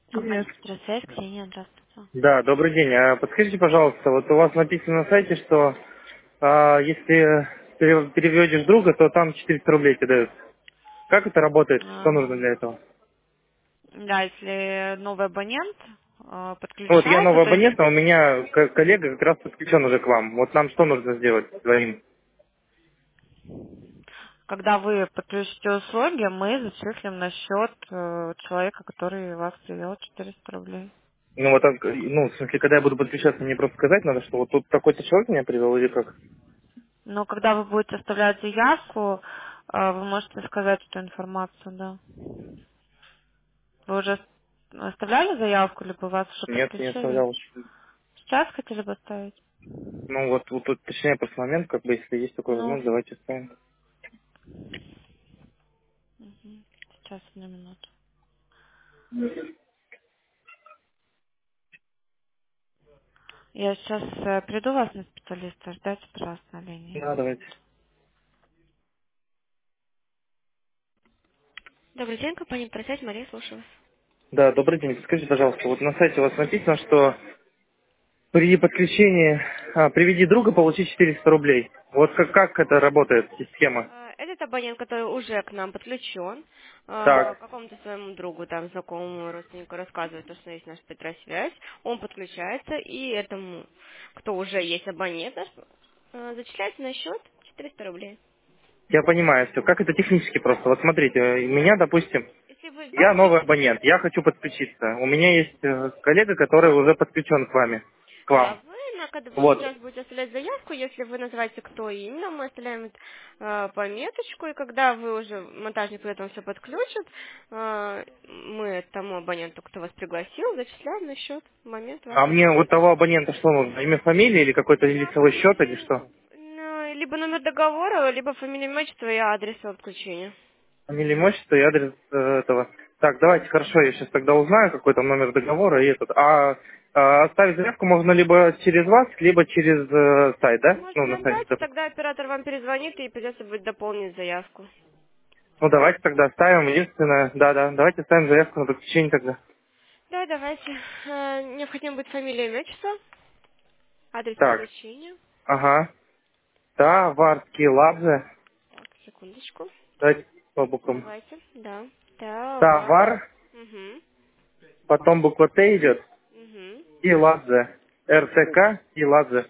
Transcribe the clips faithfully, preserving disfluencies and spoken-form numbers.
Компания Привет. «Экспресс-связь», Ксения, здравствуйте. Да, добрый день. А подскажите, пожалуйста, вот у вас написано на сайте, что а, если пере- переведешь друга, то там четыреста рублей тебе дают. Как это работает? Что нужно Ам, для этого? Да, если новый абонент э, Ну, вот я подключается, новый то есть абонент, а у меня ко- коллега как раз подключен уже к вам. Вот нам что нужно сделать двоим? когда вы подключите услуги, мы зачислим на счет э, человека, который вас привел, четыреста рублей. Ну, вот, так, ну, в смысле, когда я буду подключаться, мне просто сказать надо, что вот тут такой-то человек меня привел или как? Но когда вы будете оставлять заявку, э, вы можете сказать эту информацию, да. Вы уже оставляли заявку, либо вас уже Нет, не подключили? оставлял еще. Сейчас хотели бы оставить? Ну, вот, вот тут, точнее, просто момент, как бы, если есть такой Ну, возможность, давайте оставим. мгм. Сейчас, одну минуту. Я сейчас э, приду вас на специалиста, ждайте, пожалуйста, на линии. Да, давайте. Добрый день, компания «Просять», Мария, слушаю вас. Да, добрый день. Скажите, пожалуйста, вот на сайте у вас написано, что при подключении а, «Приведи друга» получить четыреста рублей. Вот как, как это работает, система? А, Этот абонент, который уже к нам подключен, а, Так, какому-то своему другу, там, знакомому родственнику рассказывает, то, что есть наша Петросвязь, он подключается, и этому, кто уже есть абонент наш, а, зачисляется на счет четыреста рублей. я понимаю все. Как это технически просто? Вот смотрите, э, у меня, допустим, Если вы я звоните, новый абонент, я хочу подключиться. У меня есть э, коллега, который уже подключен к вами, к да, вам. вы, на- когда вы Вот. сейчас будете оставлять заявку, если вы называете, кто именно, мы оставляем э, пометочку, и когда вы уже, монтажник при этом все подключит, э, мы тому абоненту, кто вас пригласил, зачисляем на счет в момент А вашего мне вот подключения. того абонента что нужно? Имя, фамилия или какой-то лицевой счет или М, что? ну, либо номер договора, либо фамилия, имя, отчество и адрес подключения. Фамилия, имущество и адрес э, этого. Так, давайте, хорошо, я сейчас тогда узнаю, какой там номер договора и этот. А, а оставить заявку можно либо через вас, либо через э, сайт, да? Ну, Можете на сайте, набрать, допустим. тогда оператор вам перезвонит и придется будет дополнить заявку. Ну, давайте тогда оставим. Единственное, да-да, давайте оставим заявку на подключение тогда. Да, давайте. Э, необходимо будет фамилия, имя, отчество, адрес Так, подключения. ага. Товарские лабзы. Так, секундочку. Давайте по буквам. Давайте, да. Товар. Товар, Угу. потом буква Т идет, Угу. и ладзе. РТК и ладзе.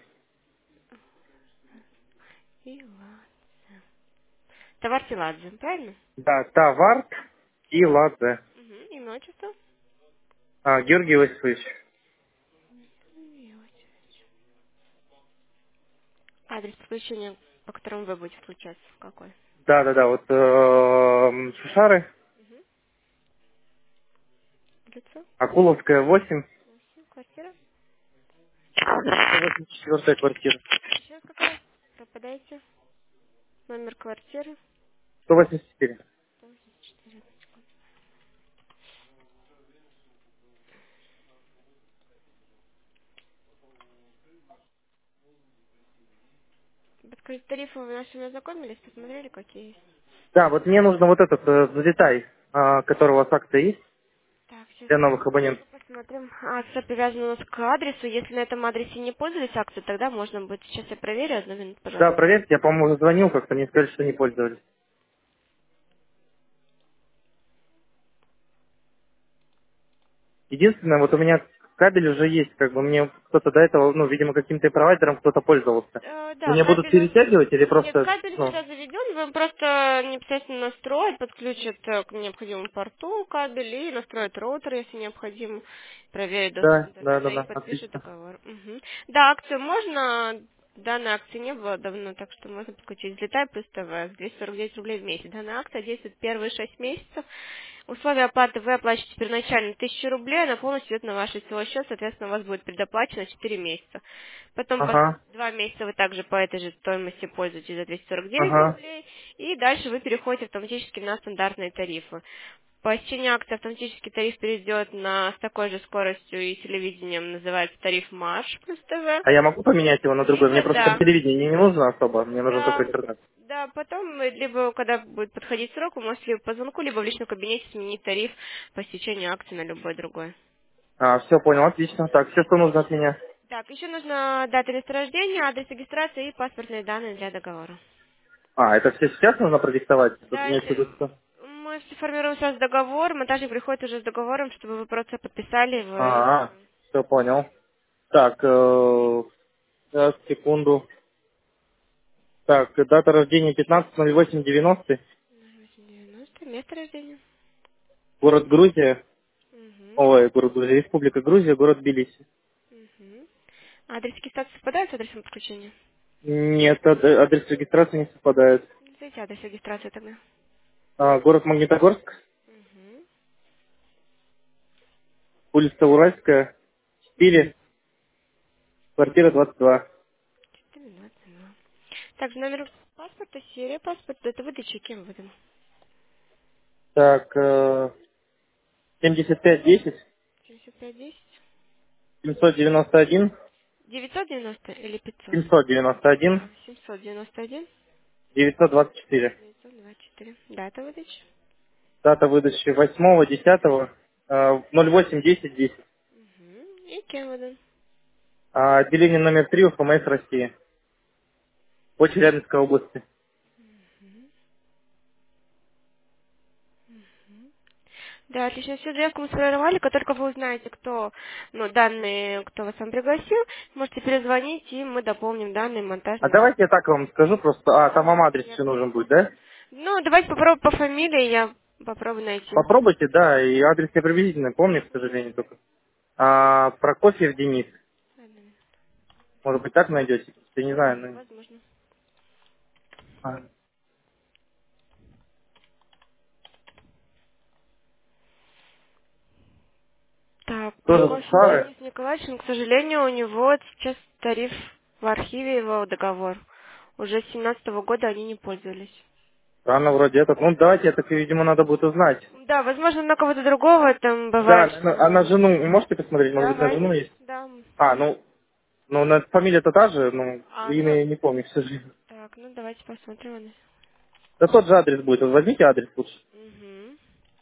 И ладно. Товар Силадзе, правильно? Да, товар и ладзе. Угу. Имя, отчество. А, Георгий Иосифович. Адрес подключения, по которому вы будете включаться, какой? Да-да-да, вот э, Шушары, Улица, Акуловская, восемь, квартира. восемьдесят четвёртая квартира. Еще раз какая? Попадайте. Номер квартиры. сто восемьдесят четыре. Подскажите, тарифы вы нашими ознакомились, посмотрели, какие есть? Да, вот мне нужно вот этот э, деталь, а, который у вас акция есть Так, сейчас для новых абонентов. посмотрим. Акция привязана у нас к адресу. Если на этом адресе не пользовались акцией, тогда можно будет. Сейчас я проверю. Одну минуту, Да, пожалуйста. проверьте, я, по-моему, уже звонил как-то, мне сказали, что не пользовались. Единственное, вот у меня кабель уже есть, как бы мне кто-то до этого, ну, видимо, каким-то провайдером кто-то пользовался. Э, да, Мне будут кабель у нас... перетягивать или Нет, просто, кабель ну, сейчас заведен, вам просто непосредственно настроить, подключат э, к необходимому порту кабель и настроить роутер, если необходимо, проверить доступ да, да, интернета да, и да, подпишет отлично. договор. Мгм. Да, акцию можно, данной акции не было давно, так что можно подключить «Взлетай плюс ТВ», двести сорок девять рублей в месяц. Данная акция действует первые шесть месяцев. Условия оплаты вы оплачиваете первоначально тысячу рублей, она полностью идет на ваш лицевой счет, соответственно, у вас будет предоплачено четыре месяца. Потом пос- Ага, два месяца вы также по этой же стоимости пользуетесь за двести сорок девять ага. рублей, и дальше вы переходите автоматически на стандартные тарифы. По истечении акции автоматический тариф перейдет на с такой же скоростью и телевидением, называется тариф Марш плюс ТВ. А я могу поменять его на другой? Мне Либо просто да, телевидение не нужно особо, мне нужен только да, интернет. да, потом, э, либо когда будет подходить срок, вы можете либо по звонку, либо в личном кабинете сменить тариф по истечению акции на любой другой. А, все понял, отлично. Так, все, что нужно от меня. Так, еще нужно дата места рождения, адрес регистрации и паспортные данные для договора. А, это все сейчас нужно продиктовать? Тут Да, имеется в это виду, что... мы формируем сейчас договор, монтажник приходит уже с договором, чтобы вы просто подписали его и А, все. все понял. Так, э, сейчас, секунду. Так, дата рождения пятнадцатое ноль восемь девяносто. девяносто, место рождения. Город Грузия. Угу. Ой, город Грузия. Республика Грузия, город Тбилиси. Угу. Адрес регистрации совпадает с адресом подключения? Нет, ад- адрес регистрации не совпадает. Назовите адрес регистрации тогда. А, город Магнитогорск, Угу. улица Уральская, четыре, квартира двадцать два. четыре двадцать два. Также номер паспорта, серия паспорта, это выдача кем выдан? Так, э, семьдесят пять десять, семьдесят пять десять. семьсот девяносто один, девятьсот девяносто или пятьсот? семьсот девяносто один, А, семьсот девяносто один, девятьсот двадцать четыре. девятьсот двадцать четыре. Дата выдачи. Дата выдачи восьмого десятого, ноль восемь десять десять. Угу. И кем выдан? А, отделение номер три УФМС России по Челябинской области. Да, отлично. Всю заявку мы сформировали. Как только вы узнаете, кто, ну, данные, кто вас там пригласил, можете перезвонить, и мы дополним данные А монтажные. давайте я так вам скажу просто. А, там вам адрес еще Верно. нужен будет, да? Ну, давайте попробуем по фамилии, я попробую найти. Попробуйте, да, и адрес я приблизительно помню, к сожалению, только. А, Прокофьев Денис. Может быть, так найдете? Я не знаю, ну... Возможно. а, Так, Тоже Прокофьев Сары? Денис Николаевич, но, к сожалению, у него сейчас тариф в архиве, его договор. Уже с семнадцатого года они не пользовались. Рано вроде этот. Ну, давайте, это, видимо, надо будет узнать. Да, возможно, на кого-то другого там Да, бывает, на- что... а на жену можете посмотреть? Может быть, на жену Давайте, есть? да. А, ну, ну, на фамилия-то та же, ну, А, ну, имя я не помню, к сожалению. так, ну давайте посмотрим. Да тот же адрес будет. Вот возьмите адрес лучше. Угу.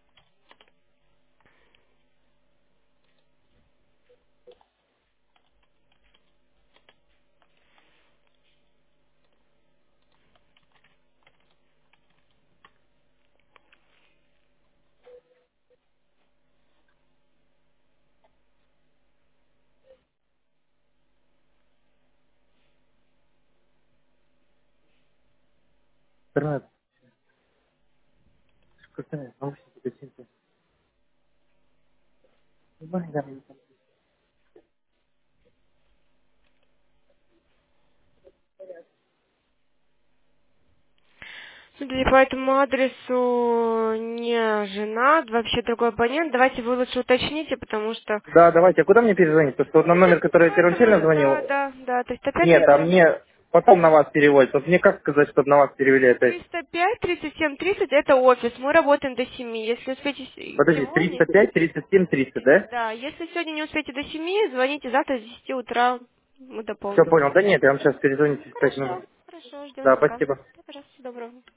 Интернет. Какая? Наушники, гостинцы. Смотрите, по этому адресу не жена, вообще другой абонент. Давайте вы лучше уточните, потому что... Да, давайте. А куда мне перезвонить? Потому что вот на номер, который я По первоначально этому, звонил, да, да, да, триста пять нет, а тридцать мне потом на вас переводят. Вот мне как сказать, чтобы на вас перевели опять? триста пять тридцать семь тридцать это офис, мы работаем до семи. Если успеете с- Подожди, сегодня, триста пять тридцать семь триста, да? да, если сегодня не успеете до семи, звоните завтра с десяти утра, мы Все дополним. понял. Да нет, я вам сейчас перезвоню через пять минут. Хорошо, хорошо, ждем Да, звонка. спасибо. Да, пожалуйста, всего доброго.